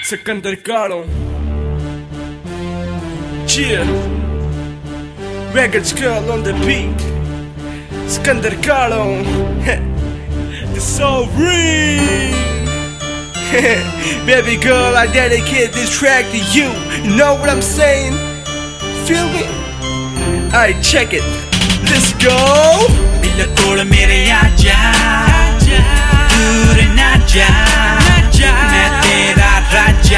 Sikandar Kaalo. Yeah. Records girl on the beat. Sikandar Kaalo. The so real. Baby girl, I dedicate this track to you. You know what I'm saying? Feel me? Alright, check it. Let's go. बिल्कुल मेरे आजा दूर ना जा मैं तेरा राजा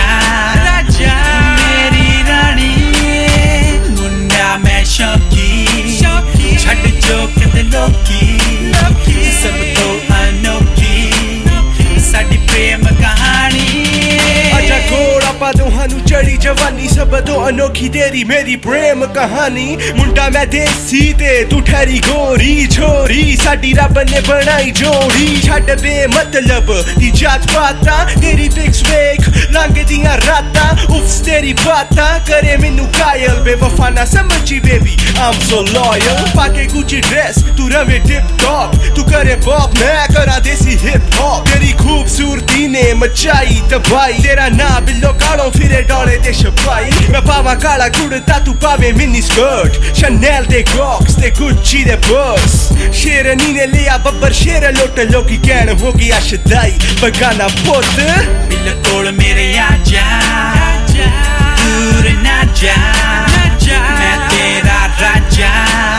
मेरी रानी मुन्ना मैं शौकी छड़ जो कद लोकी सब तो अनोखी साडी प्रेम कहानी आजा घोड़ा पा दोहानू चढ़ी जवानी सब तो अनोखी तेरी मेरी प्रेम कहानी मुंडा मैं देसी ते तू ठहरी गोरी छोरी साडी रब ने बनाई जोड़ी छड़ बे मतलब दी जात पाता तेरी पिक्स वेख लंघ दियां रातां उफ्स तेरी बातां करे मैनू कायल बेवफा ना समझी बेबी I'm so loyal पाके गुची ड्रेस तू रवे टिप टॉप तू करे पॉप मैं करा देसी हिप हॉप तेरी खूबसूरती ने मचाई तबाही तेरा ना बिल्लो कालो फिरे डोले ते छपाई मैं पावा काला कुड़ता तू पावे मिनी स्कर्ट Chanel ते Crocs ते Gucci ते पर्स शेरनी ने लिया बब्बर शेर लुट लोकी कहन हो गया शदाई बगाना पुत बिल्कुल मेरे आजा दूर ना जा मैं तेरा राजा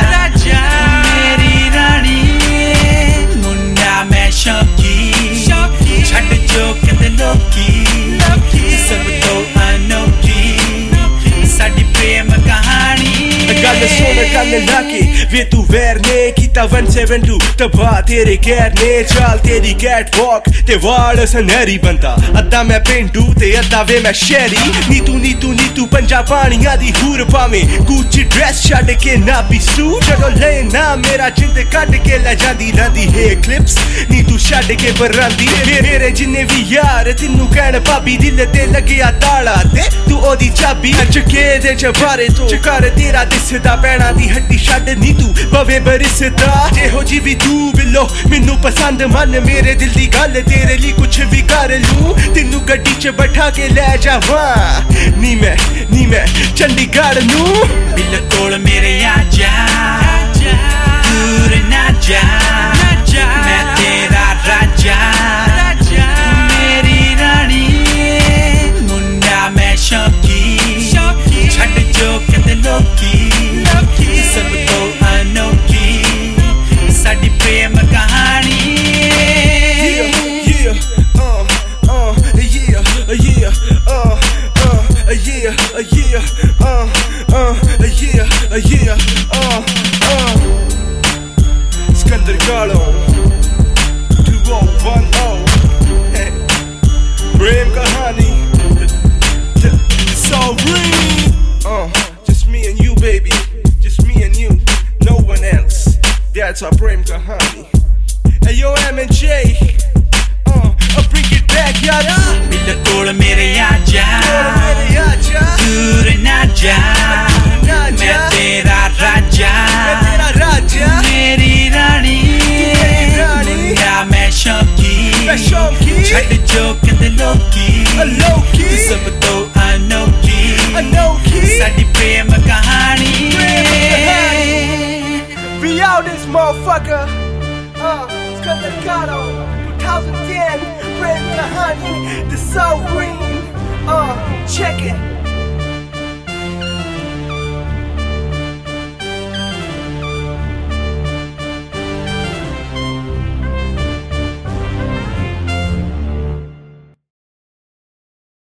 मेरी रानी मुन्ना मैं शौकी छड़ जो कद लोकी सब तो अनोखी साडी प्रेम कहानी गल सुन गल लाके वे तू वैर ने कीता 172 तबाह तेरे गैर ने चाल तेरी कैट वॉक ते वाल सनहरी बनता अद्धा मैं पेंडू ते अद्धा वे मैं शहरी नीतू पंजा पानिया दी हूर पावे गुची ड्रेस छड़ के नापी सूट जदों ले ना मेरा जिंद कट के ले जांदी रंदी हे क्लिप्स नीतू छड़ के बरांदी मेरे जिन्ने भी यार तिन्नू कहन भाभी दिल ते लग्या ताला ते तू ओदी चाबी चके दे चबारे तो चकर तेरा दिसदा पैणा दी हड्डी छड़ नी तू बवे बरिसदा जेहो जी भी तू बिल्लो मैनू पसंद मन मेरे दिल दी गल तेरे लिए कुछ भी कर लूं तेनू गड्डी च बैठा के ले जावां नी मैं चंडीगढ़ नू बिल्कुल मेरे आजा दूर ना जा मैं तेरा राजा मेरी रानी मुन्ना मैं शौकी छड़ जो कद लोकी सब तो अनोखी साडी प्रेम कहानी Sikandar Kaalo 2010 Prem Kahani So real Just me and you baby Just me and you No one else That's our Prem Kahani Hey yo M&J I'll bring it back yada बिल्कुल मेरे आजा दूर ना जा मैं तेरा राजा मेरी रानी मुन्ना मैं शौकी छड़ जो कद लोकी सब तो अनोखी साडी प्रेम कहानी We out this motherfucker Sikandar Kaalo 2010 Prem Kahani The So Green check it